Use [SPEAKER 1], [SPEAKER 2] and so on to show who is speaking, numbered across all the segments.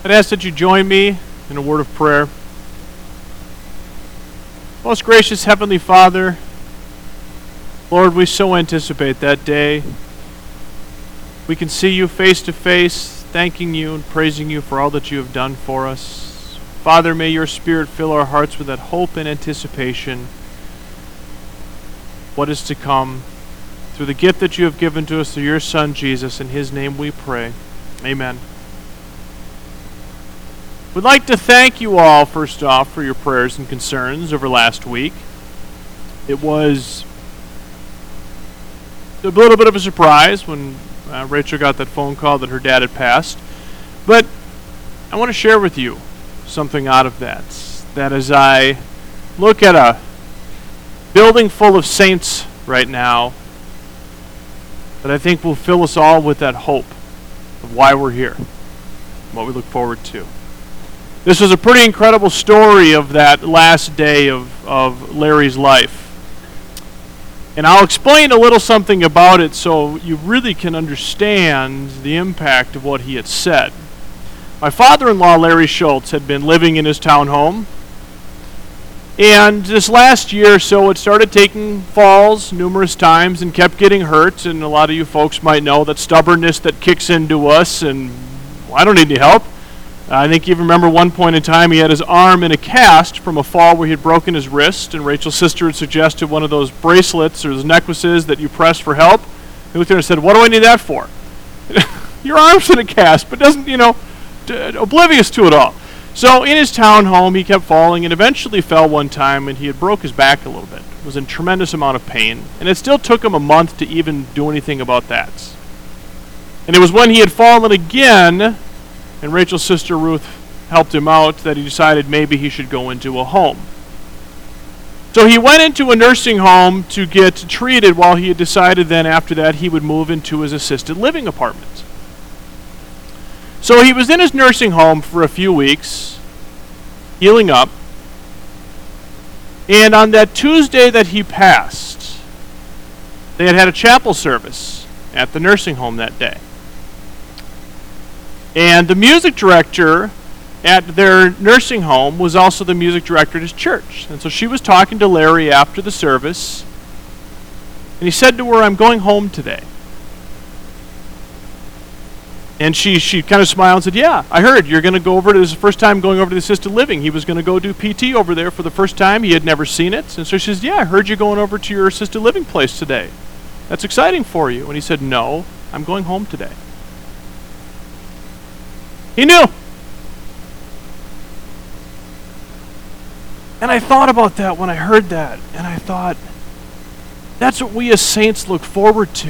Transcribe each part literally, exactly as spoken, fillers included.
[SPEAKER 1] I'd ask that you join me in a word of prayer. Most gracious Heavenly Father, Lord, we so anticipate that day. We can see you face to face, thanking you and praising you for all that you have done for us. Father, may your Spirit fill our hearts with that hope and anticipation, what is to come, through the gift that you have given to us through your Son, Jesus. In his name we pray. Amen. We'd like to thank you all, first off, for your prayers and concerns over last week. It was a little bit of a surprise when uh, Rachel got that phone call that her dad had passed. But I want to share with you something out of that. That as I look at a building full of saints right now, that I think will fill us all with that hope of why we're here, what we look forward to. This was a pretty incredible story of that last day of, of Larry's life. And I'll explain a little something about it so you really can understand the impact of what he had said. My father-in-law, Larry Schultz, had been living in his townhome. And this last year or so, it started taking falls numerous times and kept getting hurt. And a lot of you folks might know that stubbornness that kicks into us and, well, I don't need any help. I think you remember one point in time he had his arm in a cast from a fall where he had broken his wrist, and Rachel's sister had suggested one of those bracelets or those necklaces that you press for help. He looked at her and said, "What do I need that for?" Your arm's in a cast, but doesn't, you know, d- oblivious to it all. So in his townhome, he kept falling and eventually fell one time, and he had broke his back a little bit. It was in tremendous amount of pain, and it still took him a month to even do anything about that. And it was when he had fallen again, and Rachel's sister Ruth helped him out, that he decided maybe he should go into a home. So he went into a nursing home to get treated, while he had decided then after that he would move into his assisted living apartment. So he was in his nursing home for a few weeks, healing up. And on that Tuesday that he passed, they had had a chapel service at the nursing home that day. And the music director at their nursing home was also the music director at his church. And so she was talking to Larry after the service, and he said to her, "I'm going home today." And she she kind of smiled and said, "Yeah, I heard you're going to go over to, this is the first time going over to the assisted living." He was going to go do P T over there for the first time. He had never seen it. And so she says, "Yeah, I heard you're going over to your assisted living place today. That's exciting for you." And he said, "No, I'm going home today." He knew. And I thought about that when I heard that. And I thought, that's what we as saints look forward to.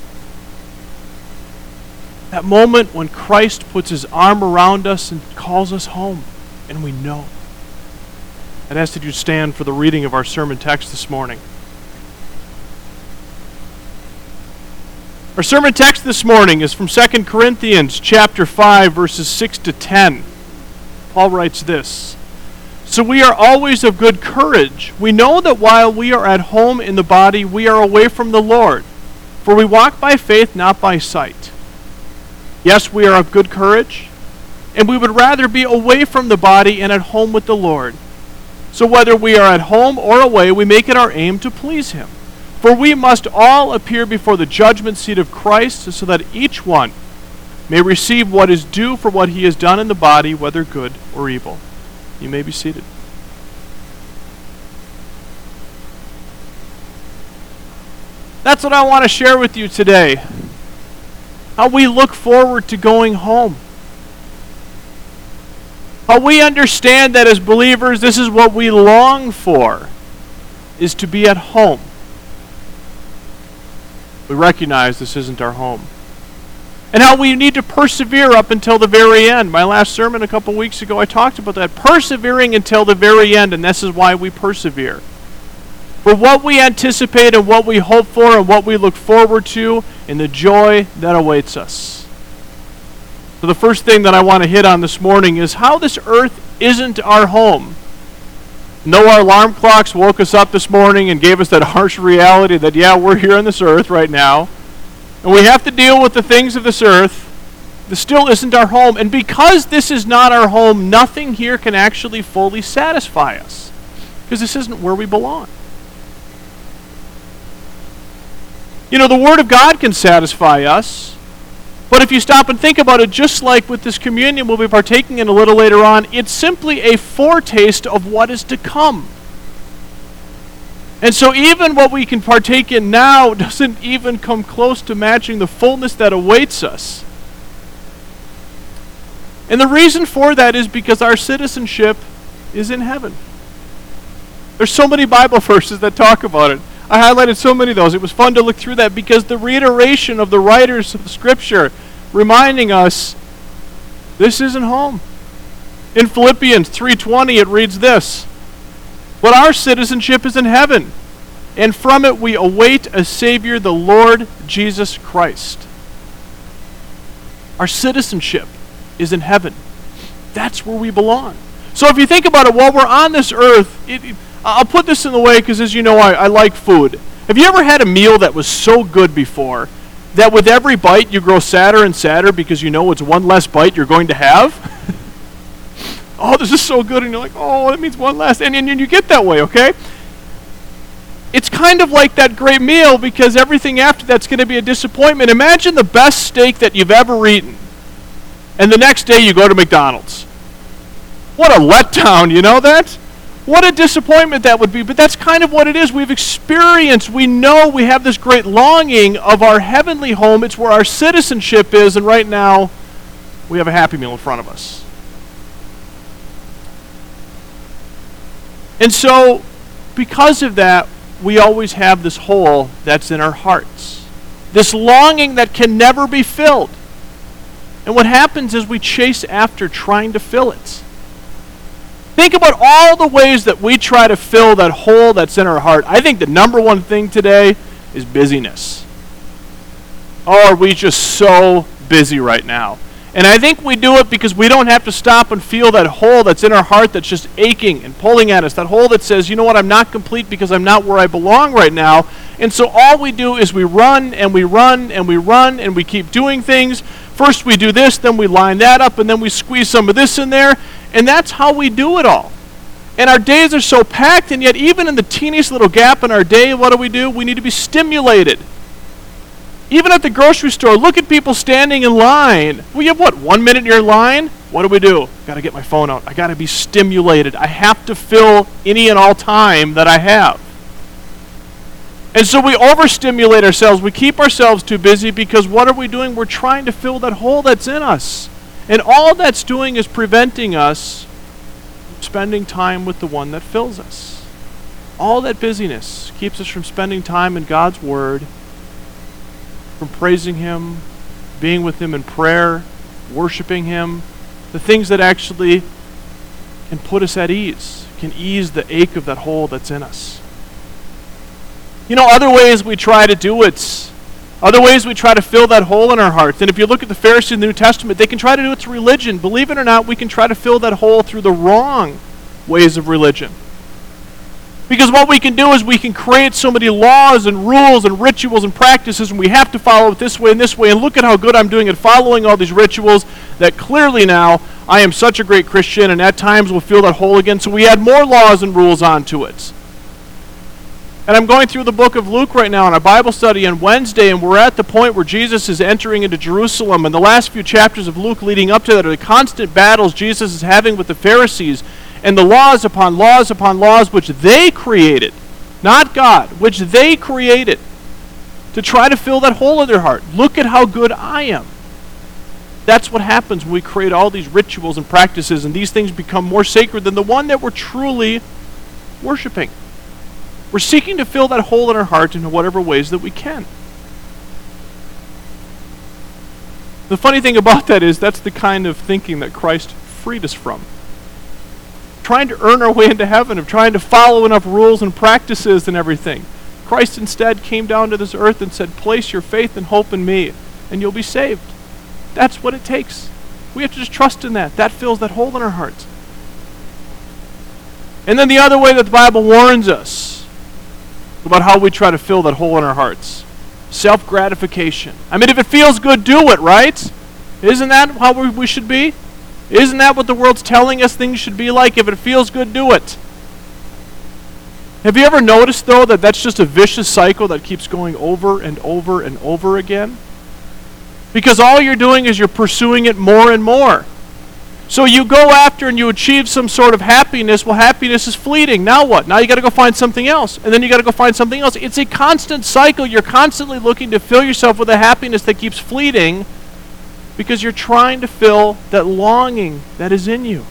[SPEAKER 1] That moment when Christ puts his arm around us and calls us home. And we know. I'd ask that you stand for the reading of our sermon text this morning. Our sermon text this morning is from Second Corinthians chapter five, verses six to ten. Paul writes this: "So we are always of good courage. We know that while we are at home in the body, we are away from the Lord. For we walk by faith, not by sight. Yes, we are of good courage, and we would rather be away from the body and at home with the Lord. So whether we are at home or away, we make it our aim to please him. For we must all appear before the judgment seat of Christ, so that each one may receive what is due for what he has done in the body, whether good or evil." You may be seated. That's what I want to share with you today. How we look forward to going home. How we understand that as believers, this is what we long for, is to be at home. We recognize this isn't our home. And how we need to persevere up until the very end. My last sermon a couple weeks ago, I talked about that. Persevering until the very end, and this is why we persevere. For what we anticipate and what we hope for and what we look forward to and the joy that awaits us. So the first thing that I want to hit on this morning is how this earth isn't our home. No, our alarm clocks woke us up this morning and gave us that harsh reality that, yeah, we're here on this earth right now. And we have to deal with the things of this earth. This still isn't our home. And because this is not our home, nothing here can actually fully satisfy us. Because this isn't where we belong. You know, the Word of God can satisfy us. But if you stop and think about it, just like with this communion we'll be partaking in a little later on, it's simply a foretaste of what is to come. And so even what we can partake in now doesn't even come close to matching the fullness that awaits us. And the reason for that is because our citizenship is in heaven. There's so many Bible verses that talk about it. I highlighted so many of those. It was fun to look through that because the reiteration of the writers of Scripture reminding us this isn't home. In Philippians three twenty it reads this, "But our citizenship is in heaven, and from it we await a Savior, the Lord Jesus Christ." Our citizenship is in heaven. That's where we belong. So if you think about it, while we're on this earth, it, it, I'll put this in the way because, as you know, I, I like food. Have you ever had a meal that was so good before that with every bite you grow sadder and sadder because you know it's one less bite you're going to have? Oh, this is so good, and you're like, oh, that means one less, and, and, and you get that way, okay? It's kind of like that great meal because everything after that's going to be a disappointment. Imagine the best steak that you've ever eaten, and the next day you go to McDonald's. What a letdown, you know that? What a disappointment that would be, but that's kind of what it is. We've experienced, we know we have this great longing of our heavenly home. It's where our citizenship is, and right now we have a Happy Meal in front of us. And so, because of that, we always have this hole that's in our hearts. This longing that can never be filled. And what happens is we chase after trying to fill it. Think about all the ways that we try to fill that hole that's in our heart. I think the number one thing today is busyness. Oh, are we just so busy right now? And I think we do it because we don't have to stop and feel that hole that's in our heart that's just aching and pulling at us. That hole that says, you know what, I'm not complete because I'm not where I belong right now. And so all we do is we run and we run and we run and we keep doing things. First we do this, then we line that up, and then we squeeze some of this in there. And that's how we do it all. And our days are so packed, and yet even in the teeniest little gap in our day, what do we do? We need to be stimulated. Even at the grocery store, look at people standing in line. We have, what, one minute in your line? What do we do? Got to get my phone out. I got to be stimulated. I have to fill any and all time that I have. And so we overstimulate ourselves. We keep ourselves too busy because what are we doing? We're trying to fill that hole that's in us. And all that's doing is preventing us from spending time with the one that fills us. All that busyness keeps us from spending time in God's Word, from praising Him, being with Him in prayer, worshiping Him, the things that actually can put us at ease, can ease the ache of that hole that's in us. You know, other ways we try to do it, other ways we try to fill that hole in our hearts. And if you look at the Pharisees in the New Testament, they can try to do it through religion. Believe it or not, we can try to fill that hole through the wrong ways of religion. Because what we can do is we can create so many laws and rules and rituals and practices, and we have to follow it this way and this way, and look at how good I'm doing at following all these rituals, that clearly now I am such a great Christian, and at times we'll fill that hole again, so we add more laws and rules onto it. And I'm going through the book of Luke right now in a Bible study on Wednesday, and we're at the point where Jesus is entering into Jerusalem, and the last few chapters of Luke leading up to that are the constant battles Jesus is having with the Pharisees, and the laws upon laws upon laws which they created, not God, which they created to try to fill that hole in their heart. Look at how good I am. That's what happens when we create all these rituals and practices, and these things become more sacred than the one that we're truly worshiping. We're seeking to fill that hole in our heart in whatever ways that we can. The funny thing about that is that's the kind of thinking that Christ freed us from. Trying to earn our way into heaven, of trying to follow enough rules and practices and everything. Christ instead came down to this earth and said, place your faith and hope in me, and you'll be saved. That's what it takes. We have to just trust in that. That fills that hole in our hearts. And then the other way that the Bible warns us about how we try to fill that hole in our hearts. Self-gratification. I mean, if it feels good, do it, right? If Isn't that how we, we should be? Isn't that what the world's telling us things should be like? If it feels good, do it. Have you ever noticed, though, that that's just a vicious cycle that keeps going over and over and over again? Because all you're doing is you're pursuing it more and more. So you go after and you achieve some sort of happiness. Well, happiness is fleeting. Now what? Now you got to go find something else. And then you got to go find something else. It's a constant cycle. You're constantly looking to fill yourself with a happiness that keeps fleeting because you're trying to fill that longing that is in you.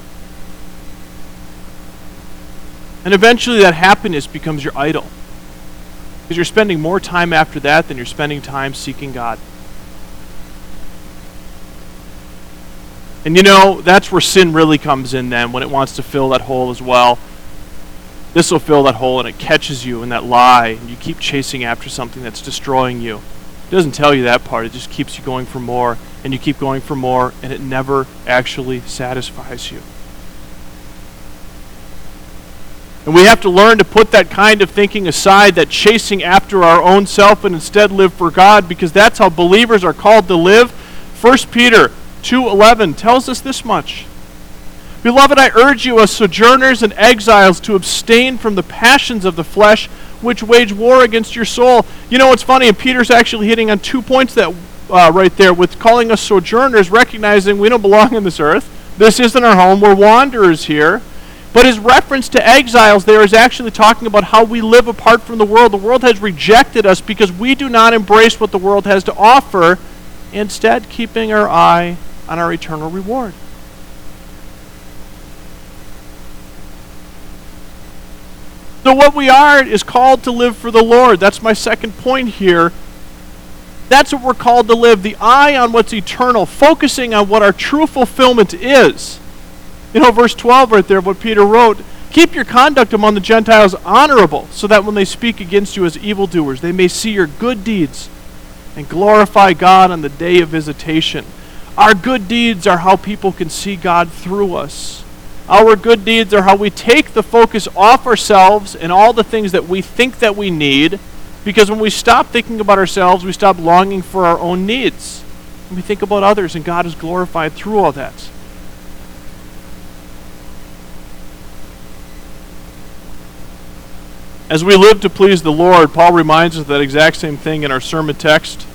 [SPEAKER 1] And eventually that happiness becomes your idol. Because you're spending more time after that than you're spending time seeking God. And you know, that's where sin really comes in then, when it wants to fill that hole as well. This will fill that hole and it catches you in that lie, and you keep chasing after something that's destroying you. It doesn't tell you that part, it just keeps you going for more, and you keep going for more, and it never actually satisfies you. And we have to learn to put that kind of thinking aside, that chasing after our own self, and instead live for God, because that's how believers are called to live. First Peter two eleven tells us this much. Beloved, I urge you as sojourners and exiles to abstain from the passions of the flesh, which wage war against your soul. You know what's funny? And Peter's actually hitting on two points that uh, right there with calling us sojourners, recognizing we don't belong on this earth. This isn't our home. We're wanderers here. But his reference to exiles there is actually talking about how we live apart from the world. The world has rejected us because we do not embrace what the world has to offer, instead keeping our eye on our eternal reward. So what we are is called to live for the Lord. That's my second point here. That's what we're called to live. The eye on what's eternal, focusing on what our true fulfillment is. You know, verse twelve right there, what Peter wrote, keep your conduct among the Gentiles honorable, so that when they speak against you as evildoers, they may see your good deeds and glorify God on the day of visitation. Our good deeds are how people can see God through us. Our good deeds are how we take the focus off ourselves and all the things that we think that we need, because when we stop thinking about ourselves, we stop longing for our own needs. And we think about others, and God is glorified through all that. As we live to please the Lord, Paul reminds us of that exact same thing in our sermon text.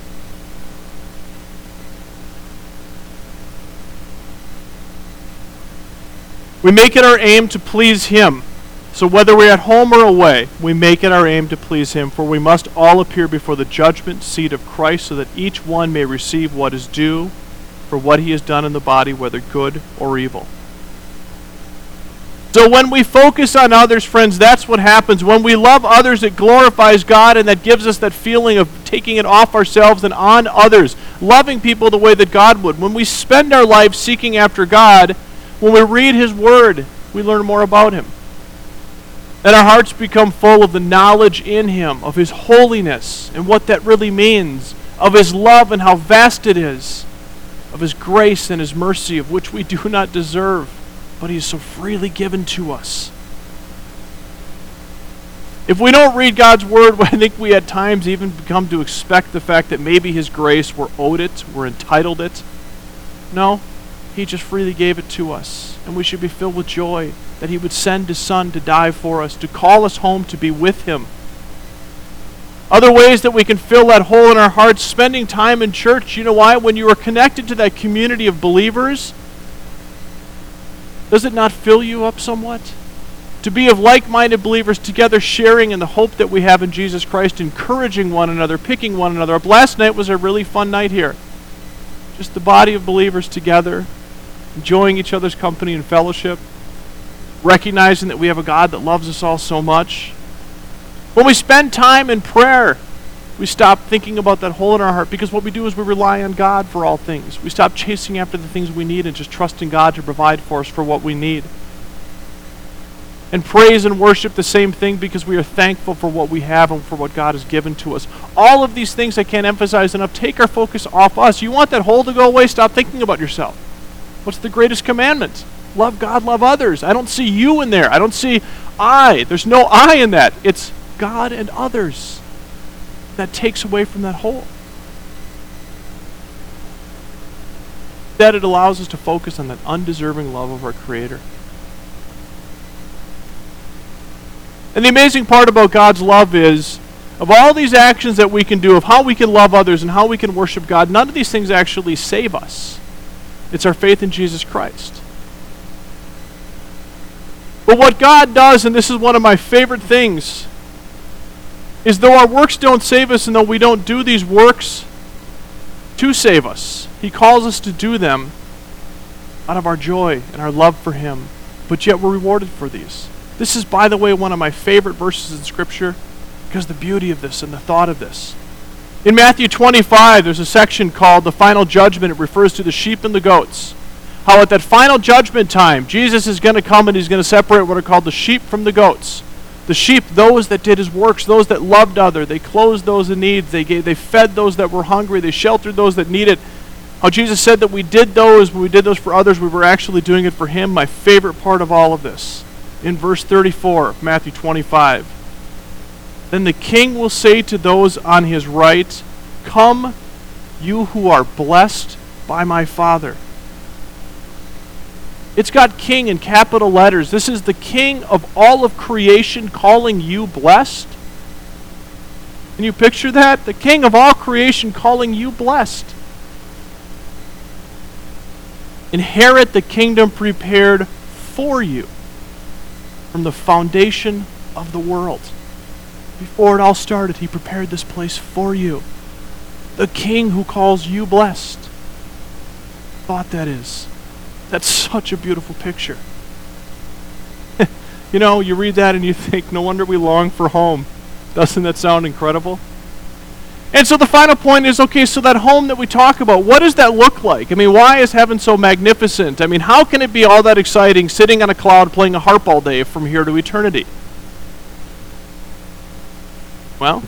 [SPEAKER 1] We make it our aim to please Him. So whether we're at home or away, we make it our aim to please Him, for we must all appear before the judgment seat of Christ, so that each one may receive what is due for what he has done in the body, whether good or evil. So when we focus on others, friends, that's what happens. When we love others, it glorifies God, and that gives us that feeling of taking it off ourselves and on others, loving people the way that God would. When we spend our life seeking after God, when we read His Word, we learn more about Him. And our hearts become full of the knowledge in Him, of His holiness and what that really means, of His love and how vast it is, of His grace and His mercy, of which we do not deserve, but He is so freely given to us. If we don't read God's Word, I think we at times even come to expect the fact that maybe His grace, we're owed it, we're entitled it. No. He just freely gave it to us, and we should be filled with joy that He would send His Son to die for us, to call us home to be with Him. Other ways that we can fill that hole in our hearts, spending time in church. You know why? When you are connected to that community of believers, does it not fill you up somewhat? To be of like-minded believers together, sharing in the hope that we have in Jesus Christ, encouraging one another, picking one another up. Last night was a really fun night here. Just the body of believers together, enjoying each other's company and fellowship, recognizing that we have a God that loves us all so much. When we spend time in prayer, we stop thinking about that hole in our heart, because what we do is we rely on God for all things. We stop chasing after the things we need and just trusting God to provide for us for what we need. And praise and worship, the same thing, because we are thankful for what we have and for what God has given to us. All of these things I can't emphasize enough. Take our focus off us. You want that hole to go away? Stop thinking about yourself. What's the greatest commandment? Love God, love others. I don't see you in there. I don't see I. There's no I in that. It's God and others. That takes away from that hole. Instead, it allows us to focus on that undeserving love of our Creator. And the amazing part about God's love is, of all these actions that we can do, of how we can love others and how we can worship God, none of these things actually save us. It's our faith in Jesus Christ. But what God does, and this is one of my favorite things, is though our works don't save us and though we don't do these works to save us, He calls us to do them out of our joy and our love for Him, but yet we're rewarded for these. This is, by the way, one of my favorite verses in Scripture because of the beauty of this and the thought of this. In Matthew twenty-five, there's a section called the final judgment. It refers to the sheep and the goats. How at that final judgment time, Jesus is going to come and He's going to separate what are called the sheep from the goats. The sheep, those that did His works, those that loved others, they clothed those in need, they gave, they fed those that were hungry, they sheltered those that needed. How Jesus said that we did those, when we did those for others, we were actually doing it for Him. My favorite part of all of this, in verse thirty-four of Matthew twenty-five. Then the king will say to those on his right, "Come, you who are blessed by my Father." It's got king in capital letters. This is the king of all of creation calling you blessed. Can you picture that? The king of all creation calling you blessed. Inherit the kingdom prepared for you from the foundation of the world. Before it all started, He prepared this place for you. The King who calls you blessed. Thought that is. That's such a beautiful picture. You know, you read that and you think, no wonder we long for home. Doesn't that sound incredible? And so the final point is, okay, so that home that we talk about, what does that look like? I mean, why is heaven so magnificent? I mean, how can it be all that exciting sitting on a cloud playing a harp all day from here to eternity? Well,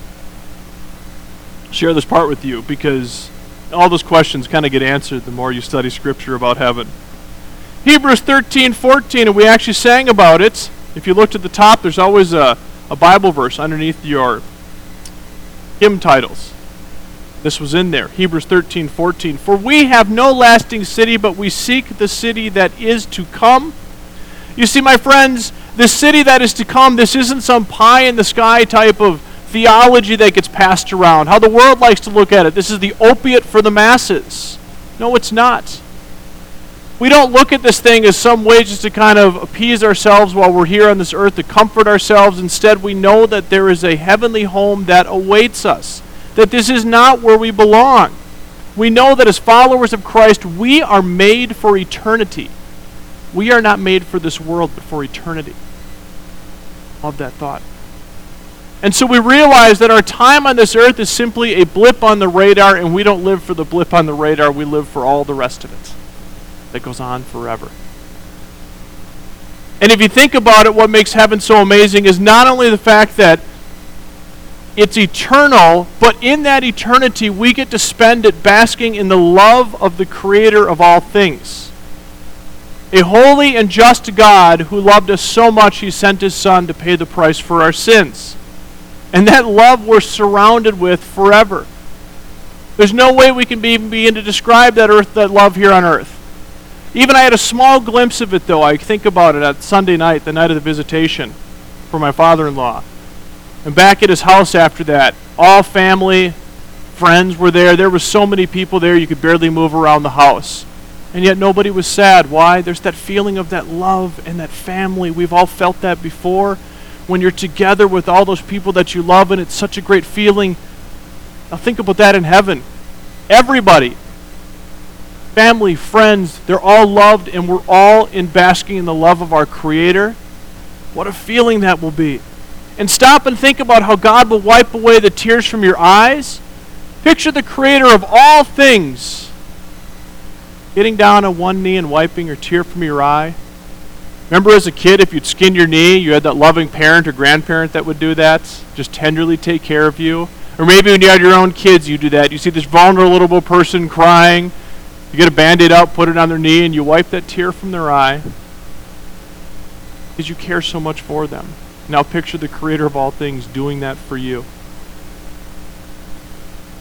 [SPEAKER 1] I'll share this part with you because all those questions kind of get answered the more you study Scripture about heaven. Hebrews thirteen fourteen, and we actually sang about it. If you looked at the top, there's always a, a Bible verse underneath your hymn titles. This was in there, Hebrews thirteen fourteen. For we have no lasting city, but we seek the city that is to come. You see, my friends, the city that is to come, this isn't some pie-in-the-sky type of theology that gets passed around, how the world likes to look at it. This is the opiate for the masses. No, it's not. We don't look at this thing as some way just to kind of appease ourselves while we're here on this earth, to comfort ourselves. Instead, we know that there is a heavenly home that awaits us, that this is not where we belong. We know that as followers of Christ, we are made for eternity. We are not made for this world, but for eternity. Love that thought. And so we realize that our time on this earth is simply a blip on the radar, and we don't live for the blip on the radar, we live for all the rest of it that goes on forever. And if you think about it, what makes heaven so amazing is not only the fact that it's eternal, but in that eternity we get to spend it basking in the love of the Creator of all things. A holy and just God who loved us so much He sent His Son to pay the price for our sins. And that love we're surrounded with forever. There's no way we can be, even begin to describe that earth, that love here on earth. Even I had a small glimpse of it, though. I think about it at Sunday night, the night of the visitation for my father-in-law. And back at his house after that, all family, friends were there. There were so many people there you could barely move around the house. And yet nobody was sad. Why? There's that feeling of that love and that family. We've all felt that before. When you're together with all those people that you love, and it's such a great feeling. Now think about that in heaven. Everybody, family, friends, they're all loved, and we're all in basking in the love of our Creator. What a feeling that will be. And stop and think about how God will wipe away the tears from your eyes. Picture the Creator of all things getting down on one knee and wiping a tear from your eye. Remember as a kid, if you'd skinned your knee, you had that loving parent or grandparent that would do that, just tenderly take care of you. Or maybe when you had your own kids, you do that. You see this vulnerable little person crying. You get a Band-Aid out, put it on their knee, and you wipe that tear from their eye because you care so much for them. Now picture the Creator of all things doing that for you.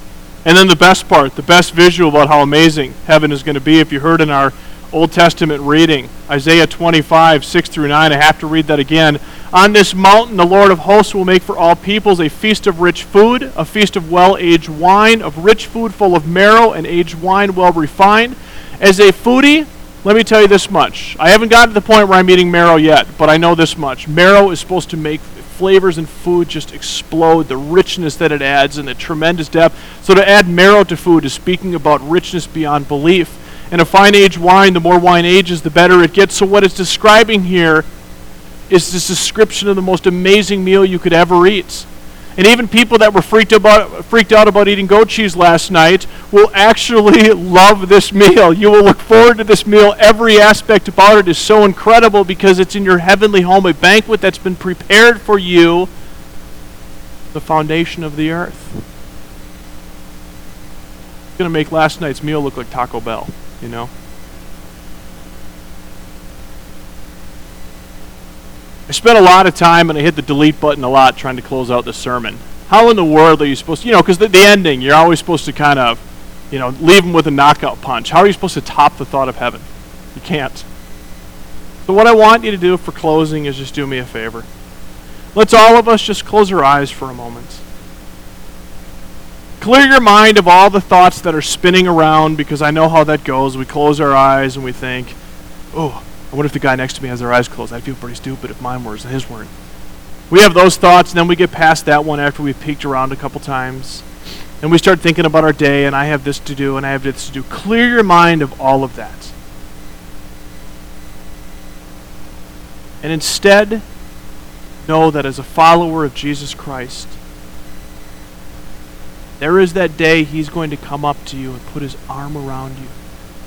[SPEAKER 1] And then the best part, the best visual about how amazing heaven is going to be, if you heard in our Old Testament reading, Isaiah twenty-five, six through nine, I have to read that again. On this mountain the Lord of hosts will make for all peoples a feast of rich food, a feast of well-aged wine, of rich food full of marrow, and aged wine well refined. As a foodie, let me tell you this much. I haven't gotten to the point where I'm eating marrow yet, but I know this much. Marrow is supposed to make flavors in food just explode, the richness that it adds and the tremendous depth. So to add marrow to food is speaking about richness beyond belief. And a fine aged wine, the more wine ages, the better it gets. So what it's describing here is this description of the most amazing meal you could ever eat. And even people that were freaked about, freaked out about eating goat cheese last night will actually love this meal. You will look forward to this meal. Every aspect about it is so incredible because it's in your heavenly home, a banquet that's been prepared for you, the foundation of the earth. It's going to make last night's meal look like Taco Bell, you know? I spent a lot of time, and I hit the delete button a lot trying to close out the sermon. How in the world are you supposed to, you know, because the, the ending, you're always supposed to kind of, you know, leave them with a knockout punch. How are you supposed to top the thought of heaven? You can't. So what I want you to do for closing is just do me a favor. Let's all of us just close our eyes for a moment. Clear your mind of all the thoughts that are spinning around, because I know how that goes. We close our eyes and we think, oh, I wonder if the guy next to me has their eyes closed. I'd feel pretty stupid if mine were and his weren't. We have those thoughts, and then we get past that one after we've peeked around a couple times. And we start thinking about our day, and I have this to do, and I have this to do. Clear your mind of all of that. And instead, know that as a follower of Jesus Christ, there is that day He's going to come up to you and put His arm around you.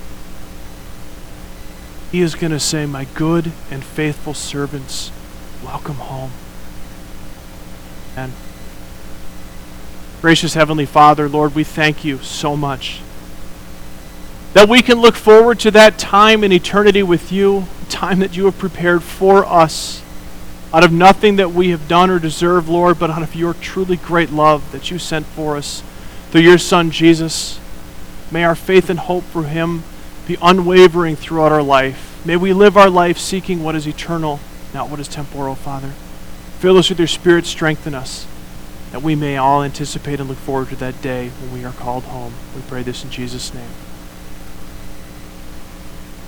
[SPEAKER 1] He is going to say, my good and faithful servants, welcome home. And gracious Heavenly Father, Lord, we thank you so much that we can look forward to that time in eternity with you, time that you have prepared for us, out of nothing that we have done or deserved, Lord, but out of your truly great love that you sent for us through your Son, Jesus. May our faith and hope for Him be unwavering throughout our life. May we live our life seeking what is eternal, not what is temporal, Father. Fill us with your Spirit, strengthen us, that we may all anticipate and look forward to that day when we are called home. We pray this in Jesus' name.